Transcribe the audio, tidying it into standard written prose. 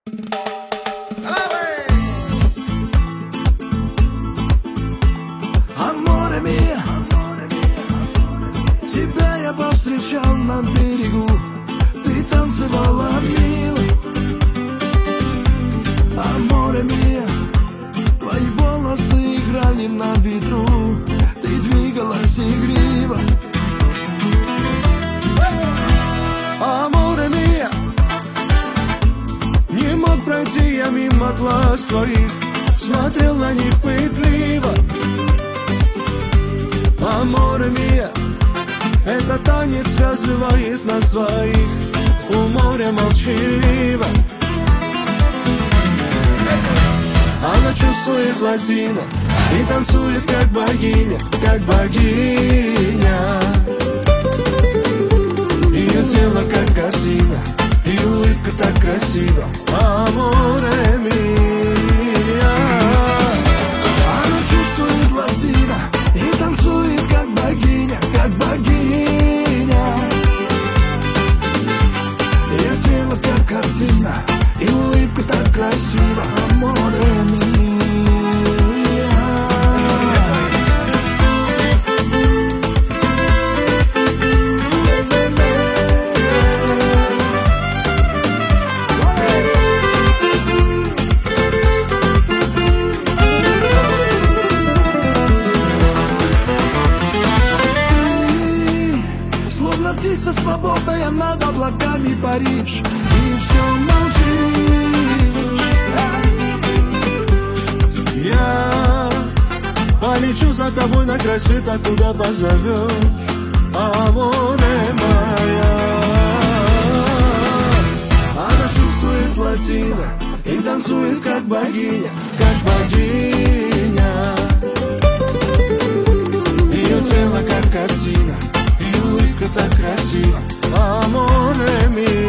Аморе мия, тебя я повстречал на берегу, ты танцевала мило. Аморе мия, твои волосы играли на ветру, ты двигалась игриво. Аморе мия, не мог пройти я мимо глаз твоих, смотрел на них пытливо. Аморе мия, этот танец связывает нас двоих у моря молчаливо. Она чувствует латино и танцует как богиня, как богиня. Ее тело как картина, и улыбка так красива. Аморе мия. Она чувствует латино и танцует как богиня, как богиня. Ее тело как картина, и улыбка так красива. Аморе мия. Птица свободная над облаками паришь, и все молчишь. Я полечу за тобой на край света, куда позовешь, аморе моя. Она чувствует латино и танцует как богиня, как богиня. Ее тело как картина, улыбка так красива, аморе мия.